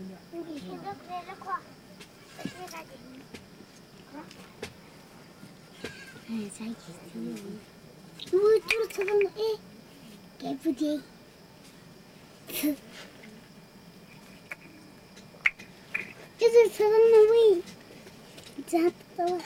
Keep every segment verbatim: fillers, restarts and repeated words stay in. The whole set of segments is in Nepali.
우 뚜루처럼 에 예쁘지. 이제 저런 놈이 잡다.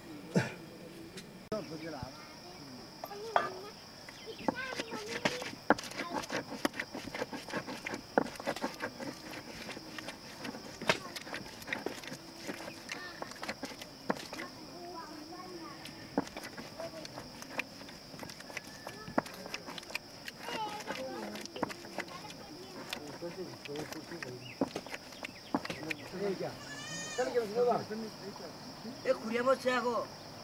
에 구려 버스하고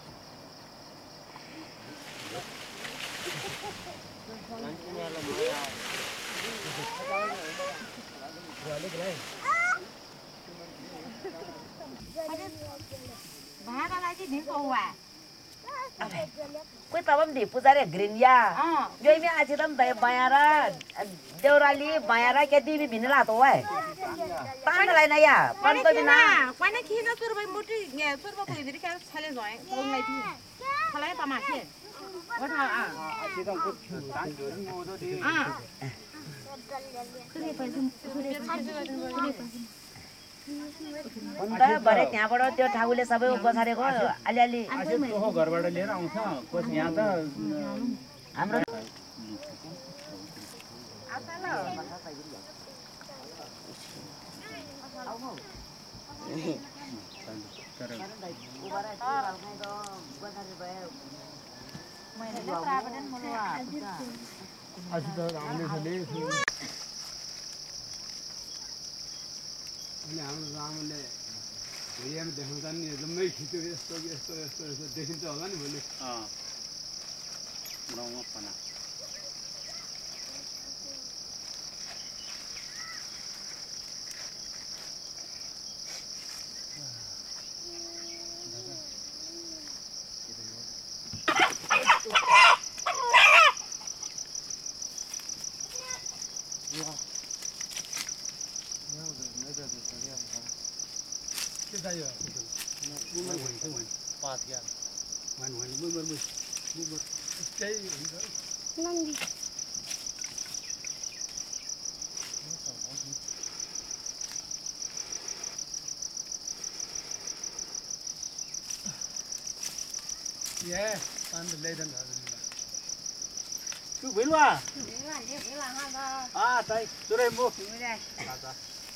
Bahasa lagi di bawah. कोही तब पनि ढिप्पु जारे ग्रिनिया यो में आज तम दे बायारा देवराली बायारा के दी भी भिनला तो है तान लाई ना या पण तो बिना Kwana kira surba mutu nge surba ko idiri ka chale joy ko ngai thi chale pa ma che wata a a kure pa jum kure pa अन्त भरे त्यहाँबाट त्यो ठाउँले सबै बसारेको अलिअलि त्यो घरबाट लिएर आउँछ कोस यहाँ त हाम्रो हाम्रो रामले भैयामा देखाउँदा नि जम्मै खिच्यो यस्तो यस्तो यस्तो यस्तो देखिन्छ होला नि भोलि Đây rồi, muốn mang quần không quần, ba thiệt, quần quần muốn muốn muốn muốn muốn cháy rồi, Nang đi. yeah, ăn được lấy đơn rồi. 그 웰와 Ila ni ila ha ba. 아 따이 저래 뭐 Ni đây. 맞아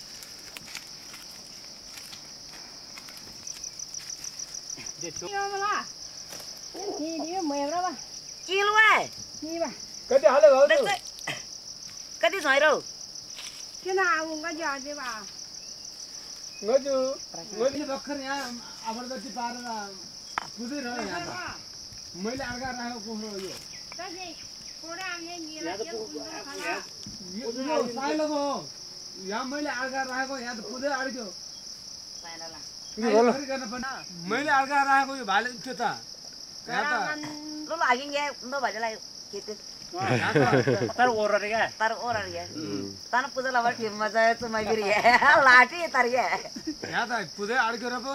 Yo ma. Ni ni mày ra ba. किलो है Ni ba. Cái gì hả देख कति छ र Cái nào cũng có giờ đi ba. ngaju ngaju भर्खर यहाँ अबरदती पारेर कुदिरह्यो यहाँ त मैले अर्का राखेको कुखुरो यो Cái gì? Cô ra nghe gì là chứ. यो साइलोको हो यहाँ मैले अर्का राखेको यहाँ त कुदै अड्क्यो मैले अर्का राखेको यो भाले थियो त यहाँ त ल लागिङ न भजलाई केते तर ओरर क्या तर ओरर ये तन पूजा लवर टीम मजा है तो मैं गिर गया लाठी तर ये यहाँ त कुदै अड्क्यो र पो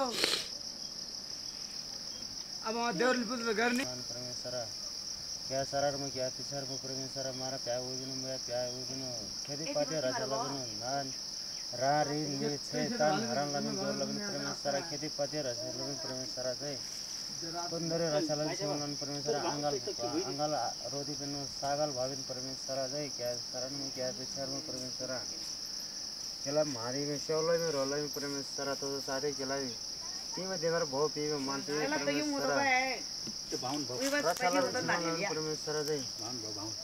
अब देउरले पूजा गर्ने परमेश्वर क्या सरार में क्या पिछार में परमेश्वर हमारा प्यार हो गनो मैं प्यार हो गनो खेती पाटे राजा लगनो नान रा रे ले छे तान हरण लगन जोर लगन परमेश्वर खेती पाटे राजा लगन परमेश्वर चाहिँ कुन्दरे राजा लगन शिवलन परमेश्वर अंगल अंगल रोधी पेनो सागल भाविन परमेश्वर चाहिँ क्या शरण में क्या पिछार में परमेश्वर केला मारी में सेवलाई में रोलाई में परमेश्वर तो सारे केला तीमा देवर भो पीमा मानते परमेश्वर त्यो भाउन भयो परमेश्वर चाहिँ भाउन भयो भाउन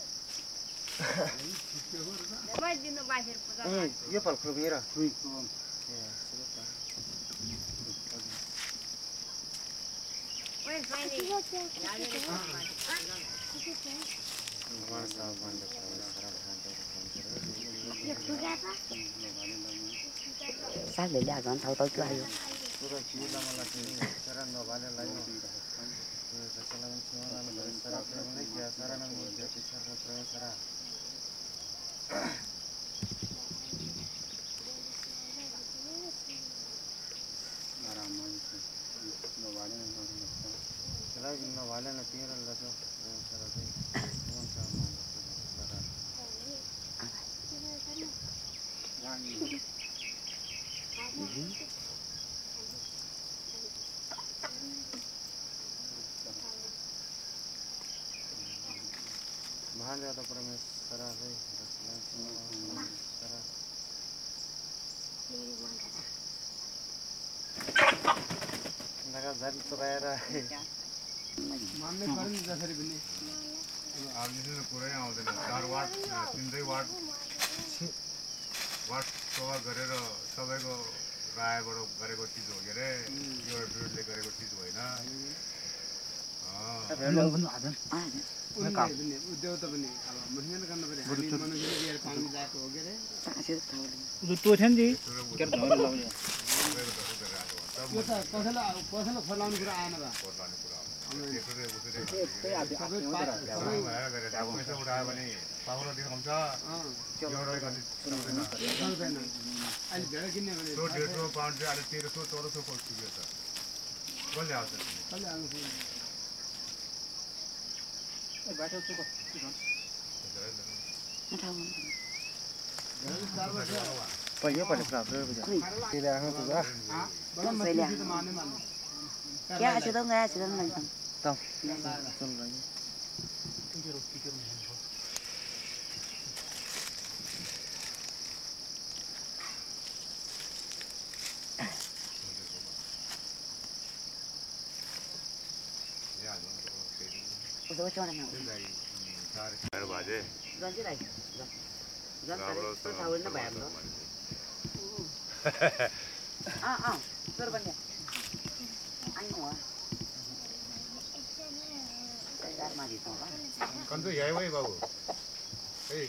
Mai din ba her puza. ए यो फल फुल हेर खुइ Oi, sai ni. भगवान साहब भन्दै परमेश्वर भन्दै Yo puga pa. साले ल्या गन थाउ थाउ त्यो आयो पुरा खिला मलाई चाहिँ शरण नभाले लाग्यो यो कसैलाई छुवाला परमेश्वर प्रेमले क्या शरण म त्यो पिछार परमेश्वर Kalau jumlah wala na tinggal lah tu, salah tu, cuma sama salah. Mahal jatuh permis salah tu, salah salah. Naga zari tu kaya मान्ने पर्ने जसरी पनि अब यसले पुरै आउँदैन चार वाट तिनटै वाट वाट सभा गरेर सबैको रायबाट गरेको चिज हो के अरे यो ड्रुडले गरेको चिज होइन उनले पनि उद्योग त पनि अब मेहनत गर्न पर्यो हामी मनुष्यले लिएर पानी जाएको हो के रे टो थियो नि यो त कसैलाई कसैलाई फलाउने कुरा आएन बा पैसा उठायो भने पाउरो देखाउँछ एउटा गर्ने सक्दैन अहिले भेडा किन्ने भने सौ डेढ सौ पाउन्ड चाहिँ अहिले तेह्र सौ चौध सौ पुग्यो त कसले आउँछ कसले आउँछ पहियो पहिले प्राप्त त्यसले आफ्नो कुरा बडा मछली त माने माने क्या अच्छे तो गया अच्छे तो नहीं था तब सुन रही उसे वो चोना ना चार बजे जान जी लाइक जान करे तो थावल ना बाहर लो आ आ सर बन गया आई नो यार मारी तो कंदु याय वय बाबू ए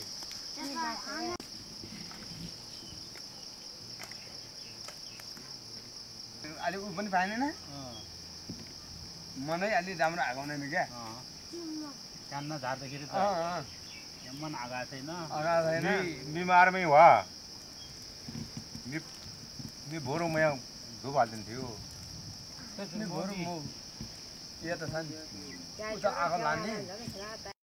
अलि उ पनि पाएन न मनै अलि राम्रो आगाउँदैन क्या कान्न झार्दाखेरि त मन आगा छैन आगा छैन बिमारमै वा नि नि भोरो म यहाँ धुप हाल्दिन्थ्यो नि भोरु म यो त छ नि उ त आगो लाने